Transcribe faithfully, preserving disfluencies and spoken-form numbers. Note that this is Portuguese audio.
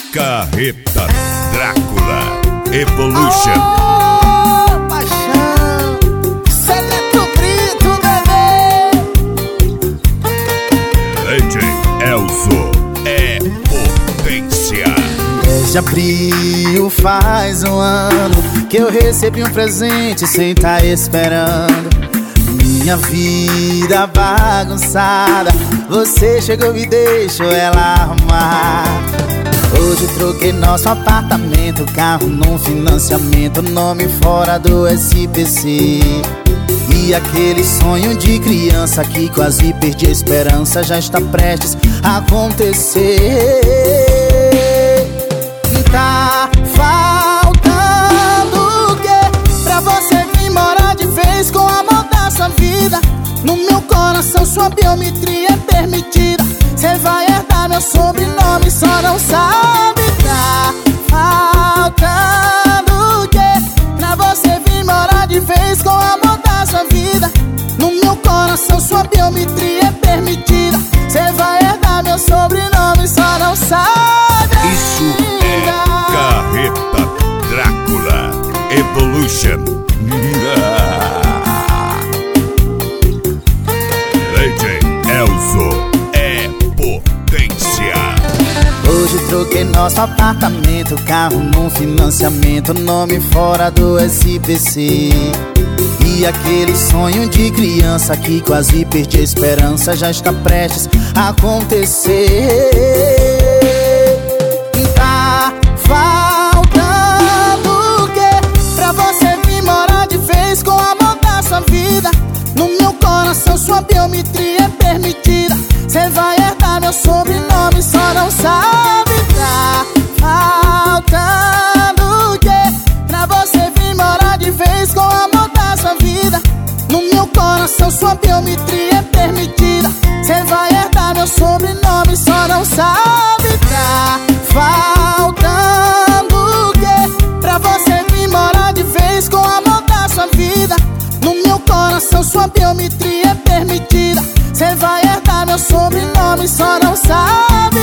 Carreta Drácula Evolution. Oh, paixão, Seleto Brito, bebê. D J Elzo é potência. Desde abril faz um ano que eu recebi um presente sem tá esperando. Minha vida bagunçada, você chegou e deixou ela arrumar. Hoje troquei nosso apartamento, carro num financiamento, nome fora do S P C. E aquele sonho de criança que quase perdi a esperança já está prestes a acontecer. Tá faltando o quê pra você vir morar de vez com o amor da sua vida? No meu coração sua biometria é permitida. Cê vai herdar meu sobrenome, só não sabe. Tá faltando o quê pra você vir morar de vez com o amor da sua vida? No meu coração sua biometria é permitida. Cê vai herdar meu sobrenome, só não sabe. Isso é Carreta Drácula Evolution. D J Elzo é potência. Hoje troquei nosso apartamento, carro num financiamento, nome fora do S P C. E aquele sonho de criança que quase perdi a esperança já está prestes a acontecer. Tá faltando o quê pra você vir morar de vez com o amor da sua vida? No meu coração sua biometria é permitida. Cê vai herdar meu sobrenome, só não sabe. Tá faltando o quê pra você vir morar de vez com o amor da sua vida? No meu coração sua biometria é permitida. Cê vai herdar meu sobrenome, só não sabe. Tá faltando o quê pra você vir morar de vez com o amor da sua vida? No meu coração sua biometria é permitida. Cê vai herdar meu sobrenome, só não sabe.